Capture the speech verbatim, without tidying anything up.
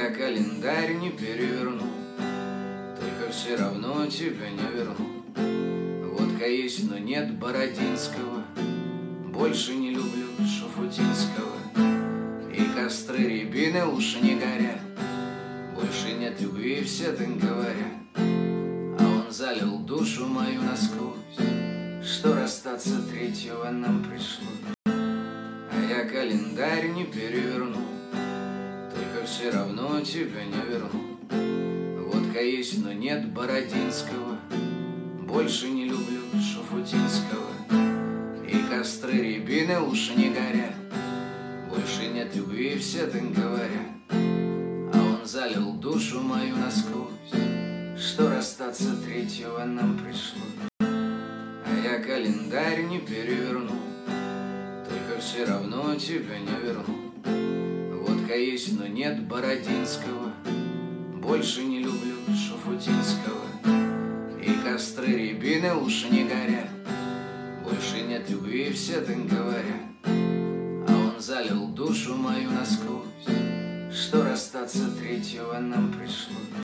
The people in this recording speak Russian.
я календарь не переверну, только все равно тебя не верну. Водка есть, но нет Бородинского, больше не люблю Шуфутинского. И костры рябины уж не горят, больше нет любви, все так говорят. А он залил душу мою насквозь, что расстаться третьего нам пришлось. А я календарь не переверну, только все равно тебя не верну. Водка есть, но нет Бородинского, больше не люблю Шуфутинского. И костры рябины уж не горят, больше нет любви, все так говорят. А он залил душу мою насквозь, что расстаться третьего нам пришлось. А я календарь не переверну, только все равно тебя не верну. Водка есть, но нет Бородинского, больше не люблю Шуфутинского. И костры рябины уж не горят, больше нет любви, все так говорят. А он залил душу мою насквозь, что расстаться третьего нам пришлось.